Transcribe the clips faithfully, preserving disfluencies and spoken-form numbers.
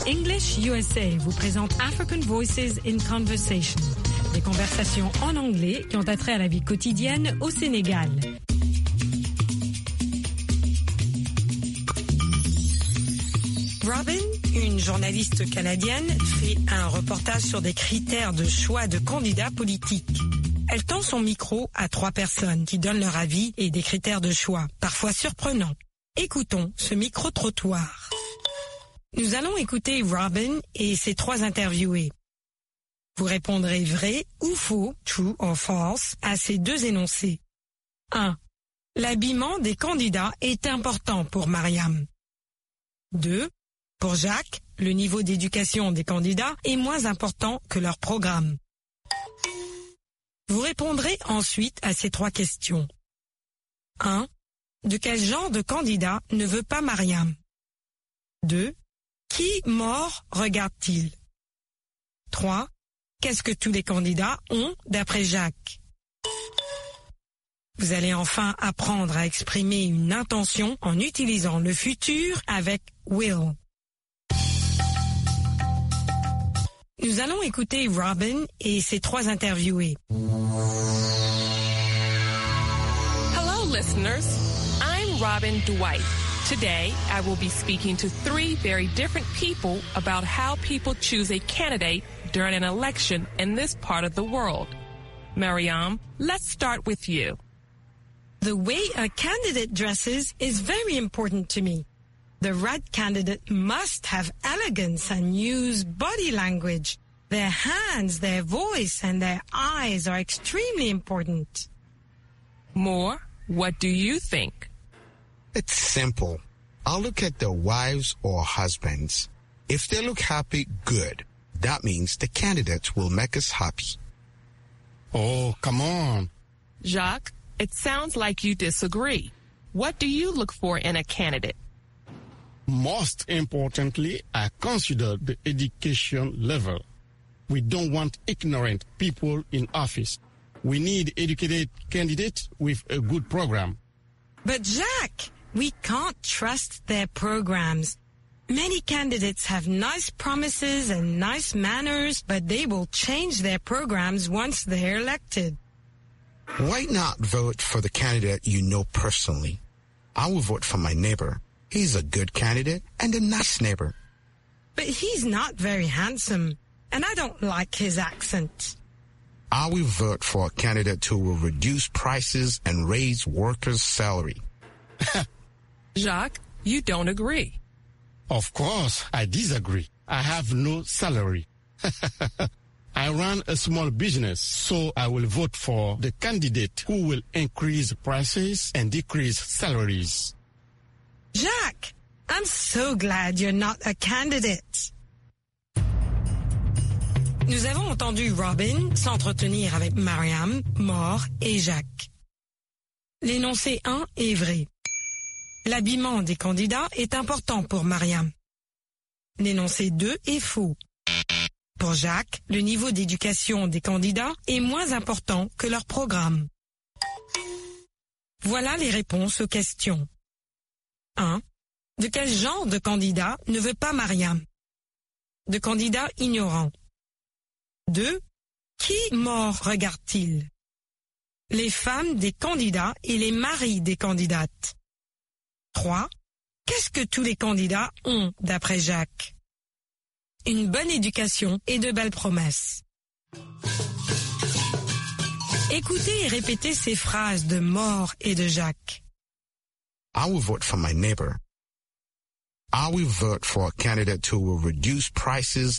English U S A vous présente African Voices in Conversation, des conversations en anglais qui ont attrait à la vie quotidienne au Sénégal. Robin, une journaliste canadienne, fait un reportage sur des critères de choix de candidats politiques. Elle tend son micro à trois personnes qui donnent leur avis et des critères de choix, parfois surprenants. Écoutons ce micro-trottoir. Nous allons écouter Robin et ses trois interviewés. Vous répondrez vrai ou faux, true or false, à ces deux énoncés. un. L'habillement des candidats est important pour Mariam. deux. Pour Jacques, le niveau d'éducation des candidats est moins important que leur programme. Vous répondrez ensuite à ces trois questions. un. De quel genre de candidat ne veut pas Mariam? deux. Qui mort regarde-t-il? trois. Qu'est-ce que tous les candidats ont d'après Jacques? Vous allez enfin apprendre à exprimer une intention en utilisant le futur avec will. Nous allons écouter Robin et ses trois interviewés. Hello, listeners. I'm Robin Dwight. Today, I will be speaking to three very different people about how people choose a candidate during an election in this part of the world. Mariam, let's start with you. The way a candidate dresses is very important to me. The right candidate must have elegance and use body language. Their hands, their voice, and their eyes are extremely important. Moore, what do you think? It's simple. I'll look at their wives or husbands. If they look happy, good. That means the candidates will make us happy. Oh, come on. Jacques, it sounds like you disagree. What do you look for in a candidate? Most importantly, I consider the education level. We don't want ignorant people in office. We need educated candidates with a good program. But Jacques, we can't trust their programs. Many candidates have nice promises and nice manners, but they will change their programs once they're elected. Why not vote for the candidate you know personally? I will vote for my neighbor. He's a good candidate and a nice neighbor. But he's not very handsome, and I don't like his accent. I will vote for a candidate who will reduce prices and raise workers' salary. Jacques, you don't agree. Of course, I disagree. I have no salary. I run a small business, so I will vote for the candidate who will increase prices and decrease salaries. Jacques, I'm so glad you're not a candidate. Nous avons entendu Robin s'entretenir avec Mariam, Moore et Jacques. L'énoncé un est vrai. L'habillement des candidats est important pour Mariam. L'énoncé deux est faux. Pour Jacques, le niveau d'éducation des candidats est moins important que leur programme. Voilà les réponses aux questions. un. De quel genre de candidat ne veut pas Mariam? De candidats ignorants. deux. Qui mort regarde-t-il? Les femmes des candidats et les maris des candidates. trois. Qu'est-ce que tous les candidats ont d'après Jacques? Une bonne éducation et de belles promesses. Écoutez et répétez ces phrases de Moore et de Jacques. I will vote for my neighbor. I will vote for a candidate who will reduce prices.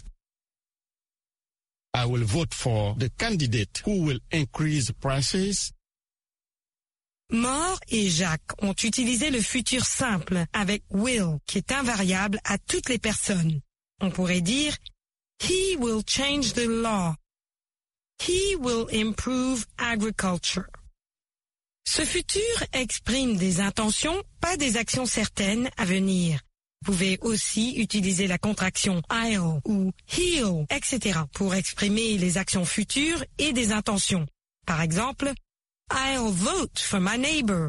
I will vote for the candidate who will increase prices. Moore et Jacques ont utilisé le futur simple avec will, qui est invariable à toutes les personnes. On pourrait dire « He will change the law ». « He will improve agriculture ». Ce futur exprime des intentions, pas des actions certaines à venir. Vous pouvez aussi utiliser la contraction I'll ou he'll, et cetera pour exprimer les actions futures et des intentions. Par exemple, I'll vote for my neighbor.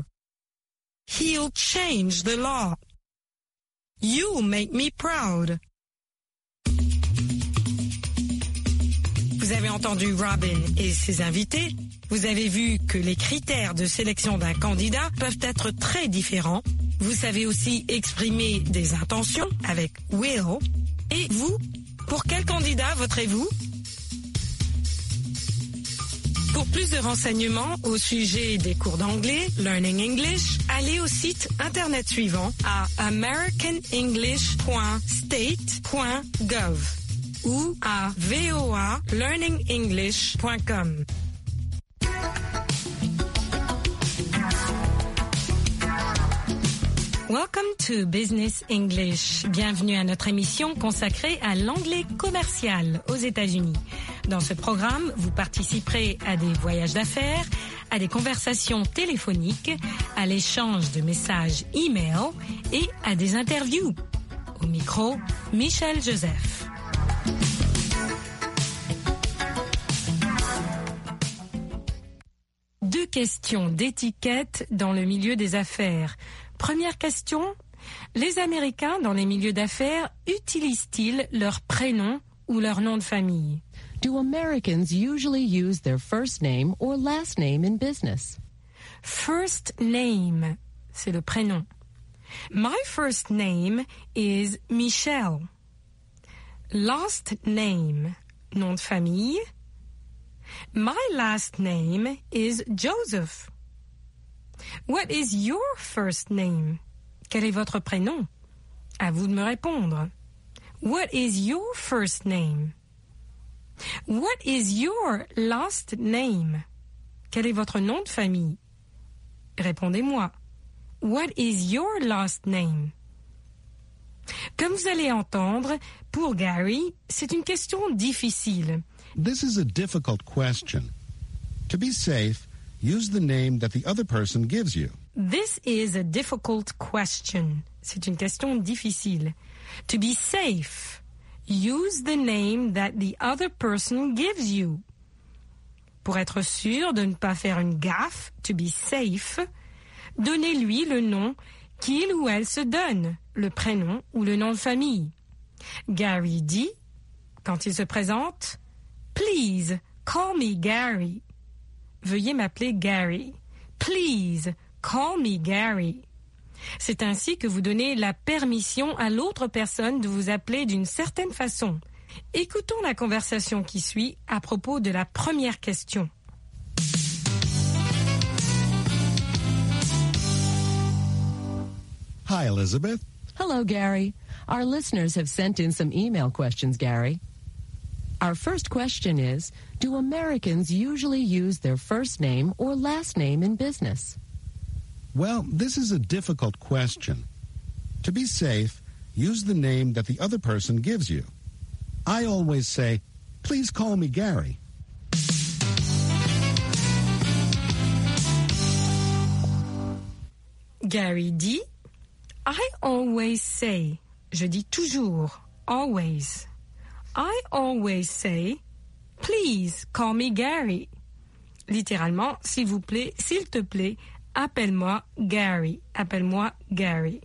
He'll change the law. You'll make me proud. Vous avez entendu Robin et ses invités. Vous avez vu que les critères de sélection d'un candidat peuvent être très différents. Vous savez aussi exprimer des intentions avec will. Et vous, pour quel candidat voterez-vous? Pour plus de renseignements au sujet des cours d'anglais, Learning English, allez au site internet suivant à american english point state point gov ou à v o a learning english point com. Welcome to Business English. Bienvenue à notre émission consacrée à l'anglais commercial aux États-Unis. Dans ce programme, vous participerez à des voyages d'affaires, à des conversations téléphoniques, à l'échange de messages e-mail et à des interviews. Au micro, Michel Joseph. Deux questions d'étiquette dans le milieu des affaires. Première question, les Américains dans les milieux d'affaires utilisent-ils leur prénom ou leur nom de famille? Do Americans usually use their first name or last name in business? First name, c'est le prénom. My first name is Michelle. Last name, nom de famille. My last name is Joseph. What is your first name? Quel est votre prénom? À vous de me répondre. What is your first name? What is your last name? Quel est votre nom de famille? Répondez-moi. What is your last name? Comme vous allez entendre, pour Gary, c'est une question difficile. This is a difficult question. To be safe, use the name that the other person gives you. This is a difficult question. C'est une question difficile. To be safe, use the name that the other person gives you. Pour être sûr de ne pas faire une gaffe, to be safe, donnez-lui le nom qu'il ou elle se donne, le prénom ou le nom de famille. Gary dit, quand il se présente, Please, call me Gary. Veuillez m'appeler Gary. Please, call me Gary. C'est ainsi que vous donnez la permission à l'autre personne de vous appeler d'une certaine façon. Écoutons la conversation qui suit à propos de la première question. Hi, Elizabeth. Hello, Gary. Our listeners have sent in some email questions, Gary. Our first question is, do Americans usually use their first name or last name in business? Well, this is a difficult question. To be safe, use the name that the other person gives you. I always say, please call me Gary. Gary dit, I always say, je dis toujours, always. I always say, please call me Gary. Littéralement, s'il vous plaît, s'il te plaît, appelle-moi Gary. Appelle-moi Gary.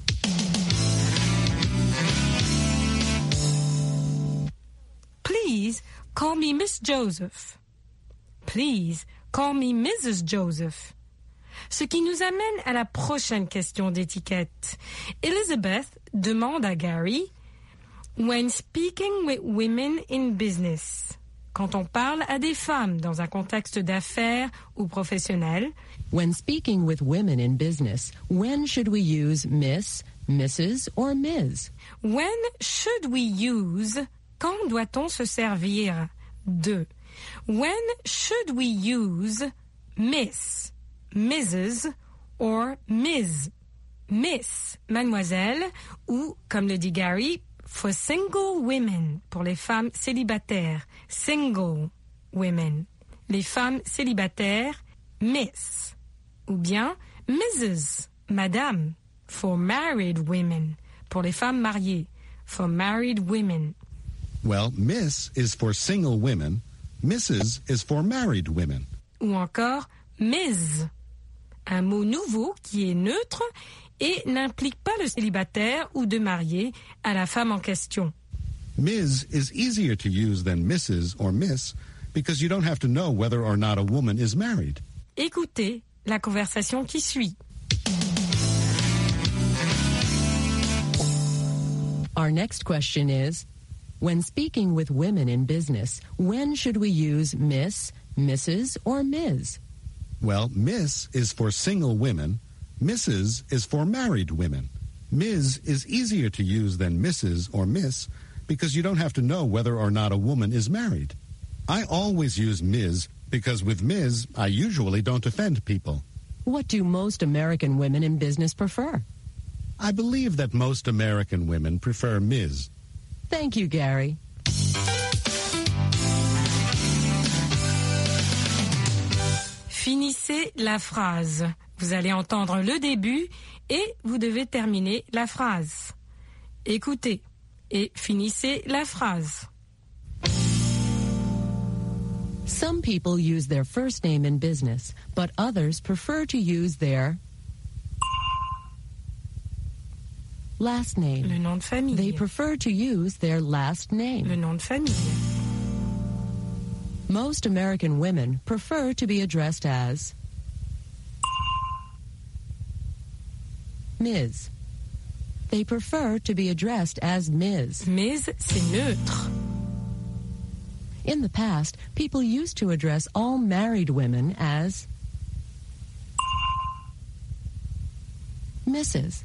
Please call me Miss Joseph. Please call me Missus Joseph. Ce qui nous amène à la prochaine question d'étiquette. Elizabeth demande à Gary, when speaking with women in business, quand on parle à des femmes dans un contexte d'affaires ou professionnel, when speaking with women in business, when should we use Miss, Missus or Miz? When should we use, quand doit-on se servir de? When should we use Miss, Missus or Miz? Miss, mademoiselle, ou, comme le dit Gary, for single women, pour les femmes célibataires, single women. Les femmes célibataires, Miss. Ou bien Missus, madame, for married women, pour les femmes mariées, for married women. Well, Miss is for single women, Missus is for married women. Ou encore Miz, un mot nouveau qui est neutre et n'implique pas le célibataire ou de marié à la femme en question. Miz is easier to use than Missus or Miss because you don't have to know whether or not a woman is married. Écoutez la conversation qui suit. Our next question is, when speaking with women in business, when should we use Miss, Missus, or Miz? Well, Miss is for single women. Missus is for married women. Miz is easier to use than Missus or Miss because you don't have to know whether or not a woman is married. I always use Miz because with Miz, I usually don't offend people. What do most American women in business prefer? I believe that most American women prefer Miz. Thank you, Gary. Finissez la phrase. Vous allez entendre le début et vous devez terminer la phrase. Écoutez et finissez la phrase. Some people use their first name in business, but others prefer to use their last name. Le nom de famille. They prefer to use their last name. Le nom de famille. Most American women prefer to be addressed as Miz. They prefer to be addressed as Miz. Miz, c'est neutre. In the past, people used to address all married women as Missus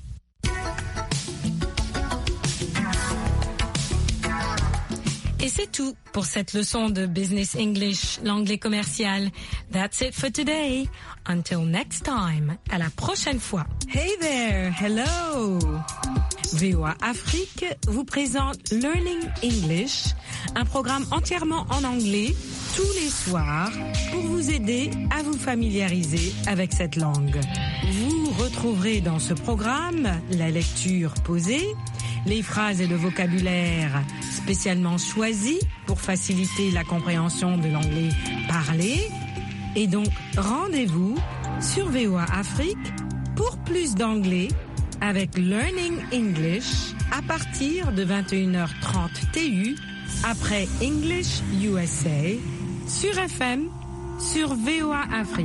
Et c'est tout pour cette leçon de Business English, l'anglais commercial. That's it for today. Until next time. À la prochaine fois. Hey there, hello. V O A Afrique vous présente Learning English, un programme entièrement en anglais tous les soirs pour vous aider à vous familiariser avec cette langue. Vous retrouverez dans ce programme la lecture posée, les phrases et le vocabulaire spécialement choisis pour faciliter la compréhension de l'anglais parlé. Et donc, rendez-vous sur V O A Afrique pour plus d'anglais avec Learning English à partir de vingt et une heures trente T U après English U S A sur F M sur V O A Afrique.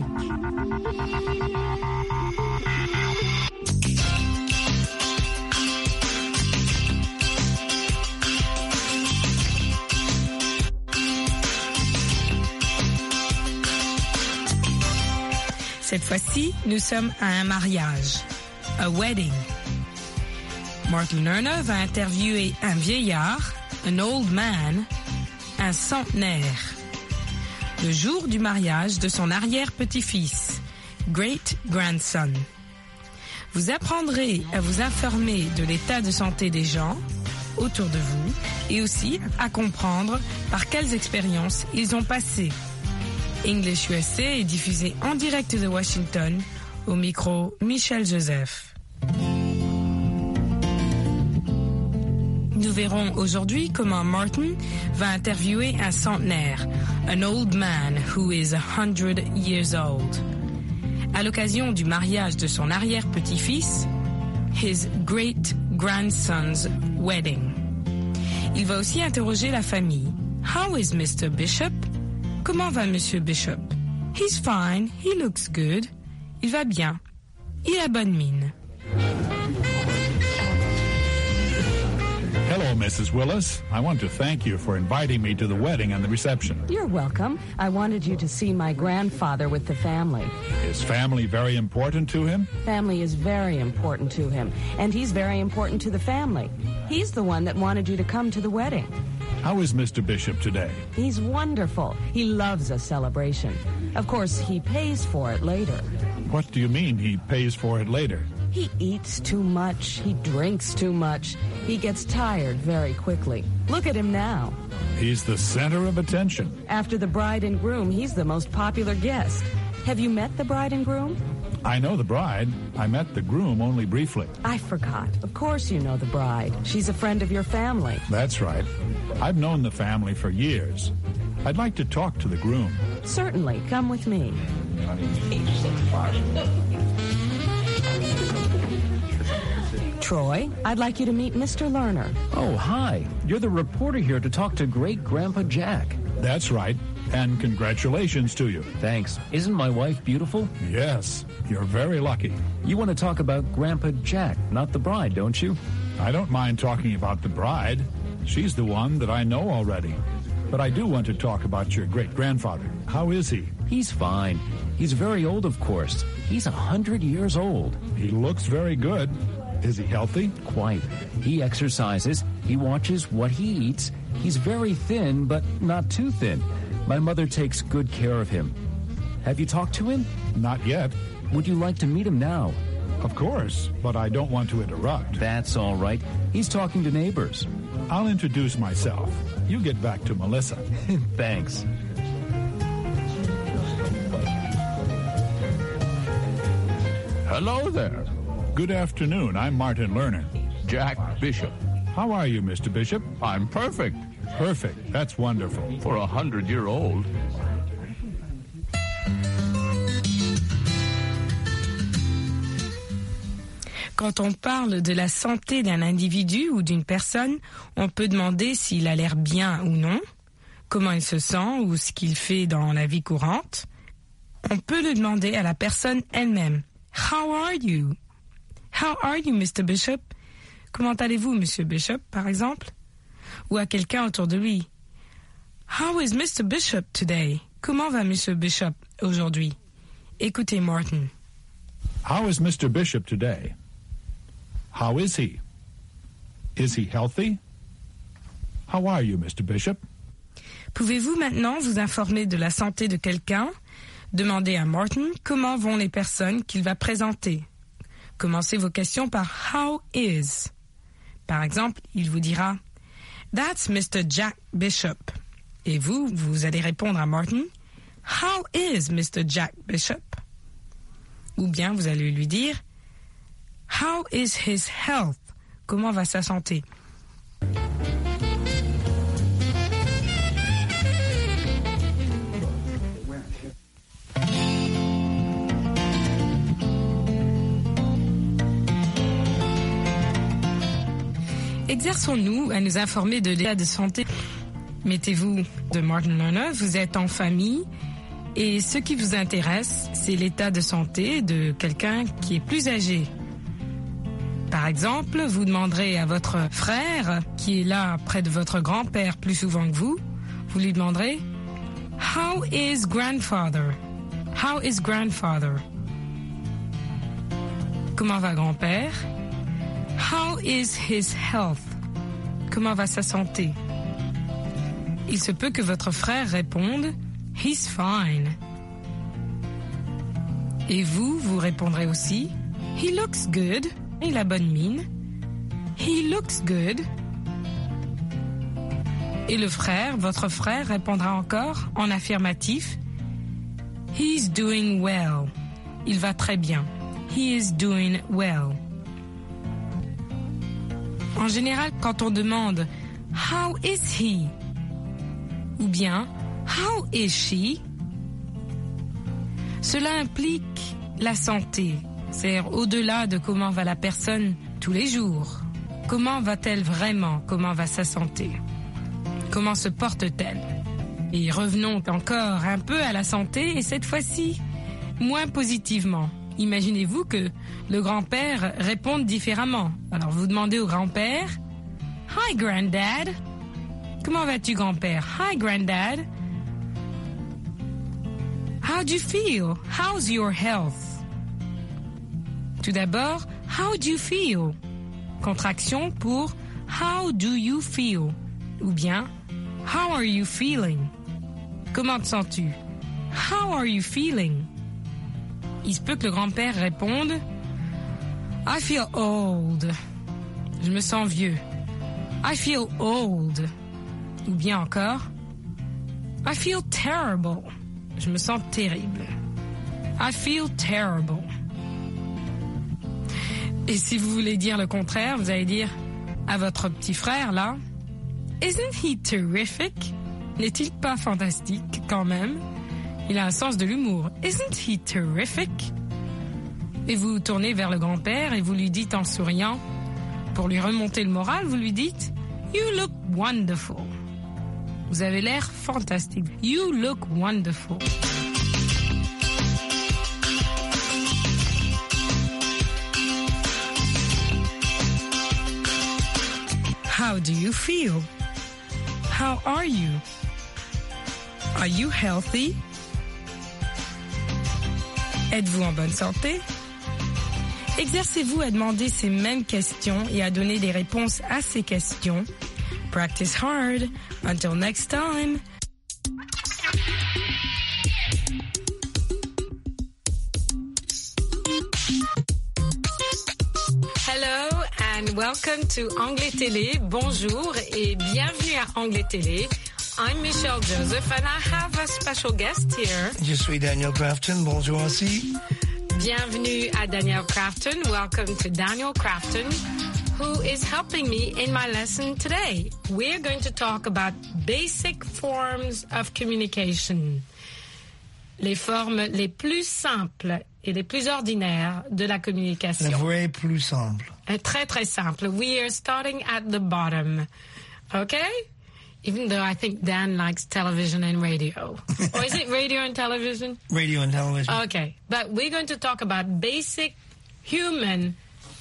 Cette fois-ci, nous sommes à un mariage, a wedding. Martin Lerner va interviewer un vieillard, an old man, un centenaire, le jour du mariage de son arrière-petit-fils, great-grandson. Vous apprendrez à vous informer de l'état de santé des gens autour de vous et aussi à comprendre par quelles expériences ils ont passé. English U S A est diffusé en direct de Washington, au micro Michel Joseph. Nous verrons aujourd'hui comment Martin va interviewer un centenaire, an old man who is a hundred years old. À l'occasion du mariage de son arrière-petit-fils, his great-grandson's wedding. Il va aussi interroger la famille. How is Mister Bishop? Comment va Monsieur Bishop? He's fine, he looks good. Il va bien. Il a bonne mine. Hello, Missus Willis. I want to thank you for inviting me to the wedding and the reception. You're welcome. I wanted you to see my grandfather with the family. Is family very important to him? Family is very important to him, and he's very important to the family. He's the one that wanted you to come to the wedding. How is Mister Bishop today? He's wonderful. He loves a celebration. Of course, he pays for it later. What do you mean he pays for it later? He eats too much. He drinks too much. He gets tired very quickly. Look at him now. He's the center of attention. After the bride and groom, he's the most popular guest. Have you met the bride and groom? I know the bride. I met the groom only briefly. I forgot. Of course you know the bride. She's a friend of your family. That's right. I've known the family for years. I'd like to talk to the groom. Certainly. Come with me. Troy. I'd like you to meet Mister Lerner. Oh, hi. You're the reporter here to talk to Great-Grandpa Jack. That's right. And congratulations to you. Thanks. Isn't my wife beautiful? Yes, you're very lucky. You want to talk about Grandpa Jack, not the bride, don't you? I don't mind talking about the bride. She's the one that I know already. But I do want to talk about your great-grandfather. How is he? He's fine. He's very old, of course. He's a hundred years old. He looks very good. Is he healthy? Quite. He exercises. He watches what he eats. He's very thin, but not too thin. My mother takes good care of him. Have you talked to him? Not yet. Would you like to meet him now? Of course, but I don't want to interrupt. That's all right. He's talking to neighbors. I'll introduce myself. You get back to Melissa. Thanks. Hello there. Good afternoon. I'm Martin Lerner. Jack Bishop. How are you, Mister Bishop? I'm perfect. Perfect. That's wonderful. For a hundred-year-old. Quand on parle de la santé d'un individu ou d'une personne, on peut demander s'il a l'air bien ou non, comment il se sent ou ce qu'il fait dans la vie courante. On peut le demander à la personne elle-même. How are you? How are you, Mister Bishop? Comment allez-vous, Monsieur Bishop, par exemple? Ou à quelqu'un autour de lui. How is Mister Bishop today? Comment va Monsieur Bishop aujourd'hui? Écoutez Martin. How is Mister Bishop today? How is he? Is he healthy? How are you, Mister Bishop? Pouvez-vous maintenant vous informer de la santé de quelqu'un? Demandez à Martin comment vont les personnes qu'il va présenter. Commencez vos questions par How is? Par exemple, il vous dira That's Mister Jack Bishop. Et vous, vous allez répondre à Martin How is Mister Jack Bishop? Ou bien vous allez lui dire How is his health? Comment va sa santé? Exerçons-nous à nous informer de l'état de santé. Mettez-vous de Martin Lerner, vous êtes en famille et ce qui vous intéresse, c'est l'état de santé de quelqu'un qui est plus âgé. Par exemple, vous demanderez à votre frère, qui est là près de votre grand-père plus souvent que vous, vous lui demanderez « How is grandfather? How is grandfather? » Comment va grand-père? How is his health? Comment va sa santé? Il se peut que votre frère réponde « He's fine. » Et vous, vous répondrez aussi « He looks good. » Il a bonne mine. He looks good. Et le frère, votre frère, répondra encore en affirmatif. He's doing well. Il va très bien. He is doing well. En général, quand on demande How is he? Ou bien How is she? Cela implique la santé. C'est-à-dire au-delà de comment va la personne tous les jours. Comment va-t-elle vraiment? Comment va sa santé? Comment se porte-t-elle? Et revenons encore un peu à la santé, et cette fois-ci, moins positivement. Imaginez-vous que le grand-père réponde différemment. Alors vous demandez au grand-père « Hi, Granddad !»« Comment vas-tu, grand-père? »« Hi, Granddad !»« How do you feel? How's your health? » Tout d'abord, « How do you feel? » Contraction pour « How do you feel? » Ou bien « How are you feeling? » Comment te sens-tu? « How are you feeling? » Il se peut que le grand-père réponde « I feel old. » Je me sens vieux. « I feel old. » Ou bien encore « I feel terrible. » Je me sens terrible. « I feel terrible. » Et si vous voulez dire le contraire, vous allez dire à votre petit frère, là, « Isn't he terrific? » N'est-il pas fantastique quand même? Il a un sens de l'humour. « Isn't he terrific? » Et vous vous tournez vers le grand-père et vous lui dites en souriant, « Pour lui remonter le moral, vous lui dites « You look wonderful ». Vous avez l'air fantastique. You look wonderful. How do you feel? How are you? Are you healthy? Êtes-vous en bonne santé? Exercez-vous à demander ces mêmes questions et à donner des réponses à ces questions. Practice hard. Until next time. Hello and welcome to Anglais Télé. Bonjour et bienvenue à Anglais Télé. I'm Michelle Joseph and I have a special guest here. Je suis Daniel Crafton. Bonjour aussi. Bienvenue à Daniel Crafton. Welcome to Daniel Crafton, who is helping me in my lesson today. We're going to talk about basic forms of communication. Les formes les plus simples et les plus ordinaires de la communication. Le vrai plus simple. Très, très simple. We are starting at the bottom. Okay? Even though I think Dan likes television and radio. Or is it radio and television? Radio and television. Okay. But we're going to talk about basic human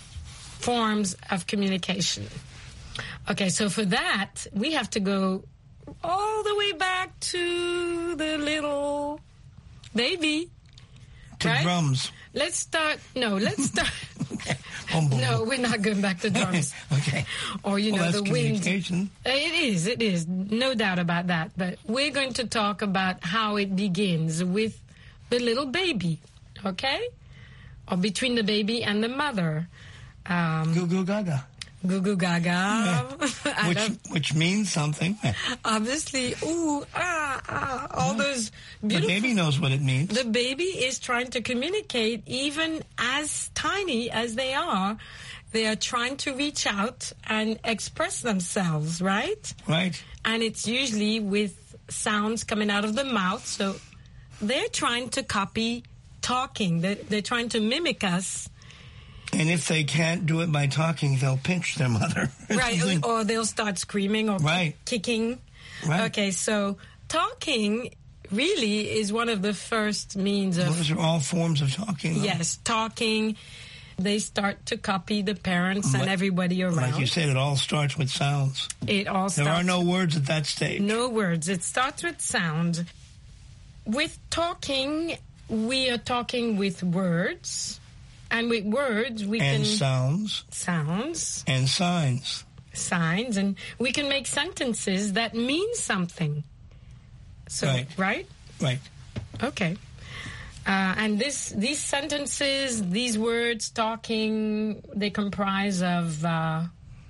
forms of communication. Okay, so for that, we have to go all the way back to the little baby. To right? drums. Let's start. No, let's start. Okay. Um, no, we're not going back to drums. Okay. Or, you well, know, that's the wind. communication. It is, it is. No doubt about that. But we're going to talk about how it begins with the little baby. Okay? Or between the baby and the mother. Um, Goo goo gaga. Goo goo gaga. Yeah. Which, which means something. Obviously, ooh, ah, ah, all those beautiful... The baby knows what it means. The baby is trying to communicate, even as tiny as they are. They are trying to reach out and express themselves, right? Right. And it's usually with sounds coming out of the mouth. So they're trying to copy talking. They're, they're trying to mimic us. And if they can't do it by talking, they'll pinch their mother. Right, or they'll start screaming or right. kicking. Right. Okay, so talking really is one of the first means of... Those are all forms of talking. Though. Yes, talking. They start to copy the parents but, and everybody around. Like you said, it all starts with sounds. It all starts... There are no words at that stage. No words. It starts with sound. With talking, we are talking with words... And with words, we and can... sounds. Sounds. And signs. Signs. And we can make sentences that mean something. So, right. Right? Right. Okay. Uh, and this, these sentences, these words, talking, they comprise of uh,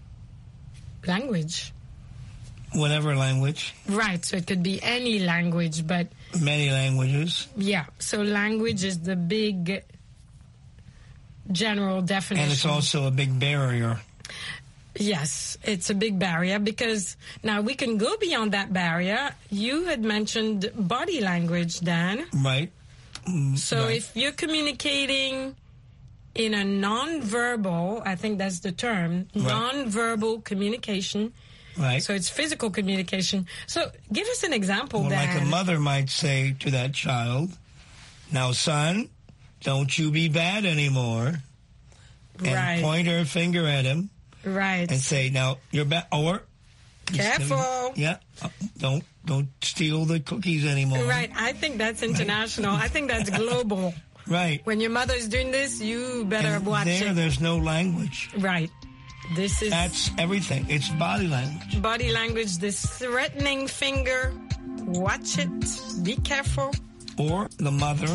language. Whatever language. Right. So it could be any language, but... Many languages. Yeah. So language is the big... general definition. And it's also a big barrier. Yes, it's a big barrier because now we can go beyond that barrier. You had mentioned body language, Dan. Right. Mm, so right. if you're communicating in a non-verbal, I think that's the term, right. non-verbal communication. Right. So it's physical communication. So give us an example, well, Dan. Like a mother might say to that child, now, son, don't you be bad anymore. And right. point her finger at him. Right. And say, now, you're bad. Or. Careful. Yeah. Don't don't steal the cookies anymore. Right. I think that's international. Right. I think that's global. Right. When your mother's doing this, you better and watch there, it. There's no language. Right. This is... That's everything. It's body language. Body language, this threatening finger. Watch it. Be careful. Or the mother...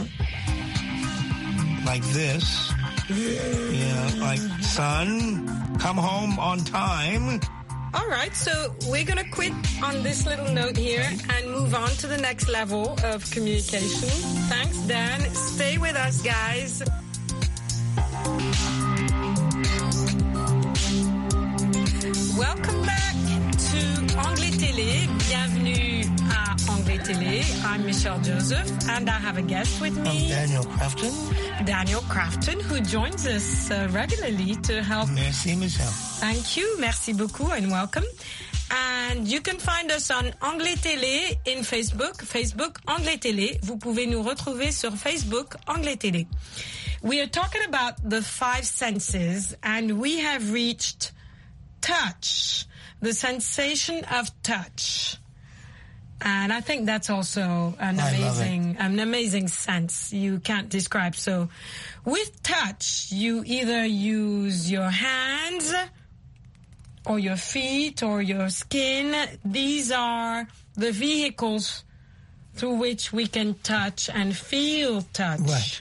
like this. Yeah, like, son, come home on time. All right, so we're going to quit on this little note here and move on to the next level of communication. Thanks, Dan. Stay with us, guys. Welcome back to Anglais Télé. Bienvenue à Anglais Télé. I'm Michelle Joseph, and I have a guest with me. I'm Daniel Crafton. Daniel Crafton, who joins us uh, regularly to help. Merci, Michelle. Thank you. Merci beaucoup and welcome. And you can find us on Anglais Télé in Facebook. Facebook, Anglais Télé. Vous pouvez nous retrouver sur Facebook, Anglais Télé. We are talking about the five senses, and we have reached touch, the sensation of touch. And I think that's also an I amazing, an amazing sense you can't describe. So with touch, you either use your hands or your feet or your skin. These are the vehicles through which we can touch and feel touch. Right.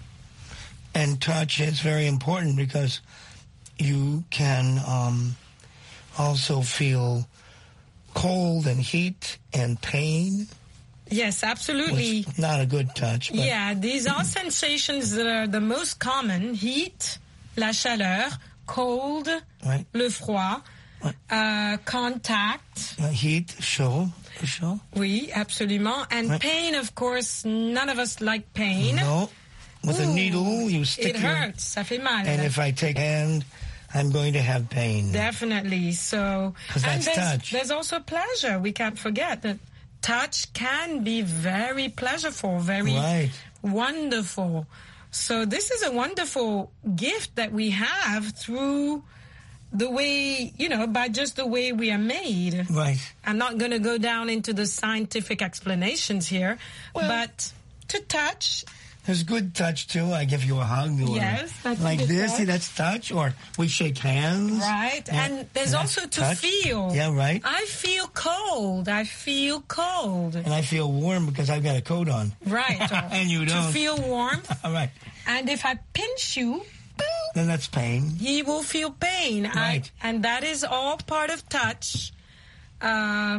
And touch is very important because you can um, also feel cold and heat and pain. Yes, absolutely. Which, not a good touch. But yeah, these are sensations that are the most common. Heat, la chaleur, cold, right. le froid, right. uh, contact. Uh, heat, chaud, chaud. Oui, absolument. And right. pain, of course, none of us like pain. No. With Ooh, a needle, you stick it your... It hurts, ça fait mal. And if I take hand, I'm going to have pain. Definitely. So, because that's there's, touch. There's also pleasure. We can't forget that touch can be very pleasureful, very right. wonderful. So this is a wonderful gift that we have through the way, you know, by just the way we are made. Right. I'm not going to go down into the scientific explanations here, well, but to touch... There's good touch, too. I give you a hug. Or yes, that's like good this. touch. See, that's touch. Or we shake hands. Right. And, and there's and also to touch. feel. Yeah, right. I feel cold. I feel cold. And I feel warm because I've got a coat on. Right. And you don't. To feel warm. All right. And if I pinch you, then that's pain. He will feel pain. Right. I, and that is all part of touch. Uh,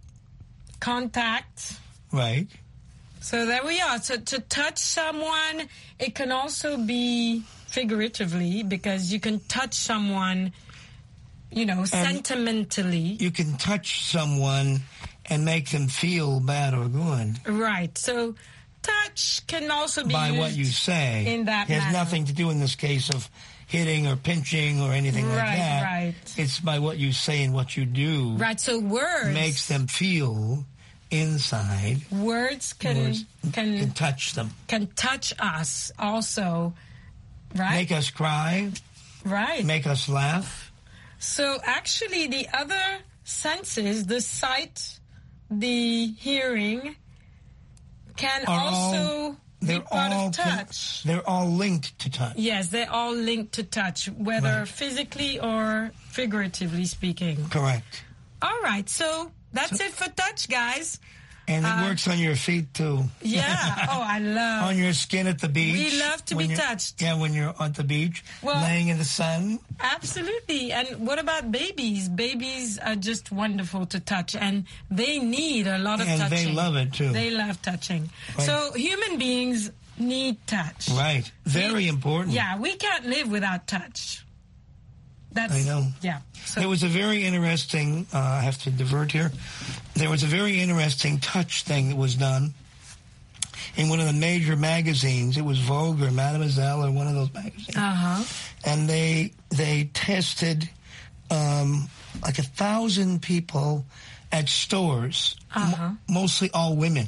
contact. Right. So there we are. So to touch someone, it can also be figuratively because you can touch someone, you know, and sentimentally. You can touch someone and make them feel bad or good. Right. So touch can also be by used what you say. In that it has manner. Nothing to do in this case of hitting or pinching or anything right, like that. Right. It's by what you say and what you do. Right. So words makes them feel. Inside, words can, words can can touch them. Can touch us also, right? Make us cry, right? Make us laugh. So actually, the other senses, the sight, the hearing, can Are also all, be part all of touch. Con- they're all linked to touch. Yes, they're all linked to touch, whether right. physically or figuratively speaking. Correct. All right, so. That's so, it for touch, guys. And it uh, works on your feet, too. Yeah. Oh, I love. On your skin at the beach. We love to be touched. Yeah, when you're at the beach, well, laying in the sun. Absolutely. And what about babies? Babies are just wonderful to touch, and they need a lot of and touching. And they love it, too. They love touching. Right. So human beings need touch. Right. Very we, important. Yeah, we can't live without touch. That's, I know. Yeah. So. There was a very interesting, uh, I have to divert here. There was a very interesting touch thing that was done in one of the major magazines. It was Vogue or Mademoiselle or one of those magazines. Uh-huh. And they they tested um, like a thousand people at stores, uh-huh. m- mostly all women,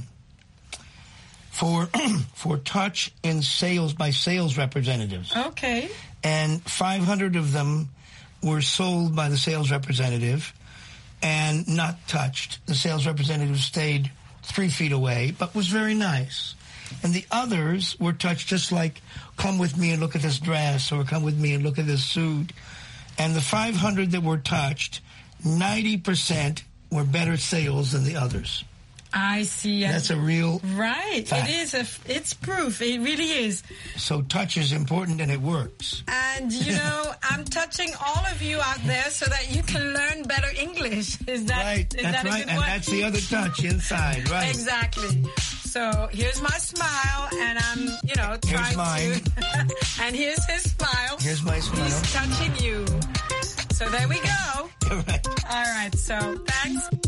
for for touch in sales by sales representatives. Okay. And five hundred of them were sold by the sales representative and not touched. The sales representative stayed three feet away, but was very nice. And the others were touched just like, come with me and look at this dress, or come with me and look at this suit. And the five hundred that were touched, ninety percent were better sales than the others. I see. That's a real right. fact. It is. A, it's proof. It really is. So touch is important, and it works. And you know, I'm touching all of you out there so that you can learn better English. Is that right? Is that's that right, a good and one? that's the other touch inside, right? Exactly. So here's my smile, and I'm, you know, trying here's mine. to. And here's his smile. Here's my smile. He's touching you. So there we go. All right. All right. So thanks.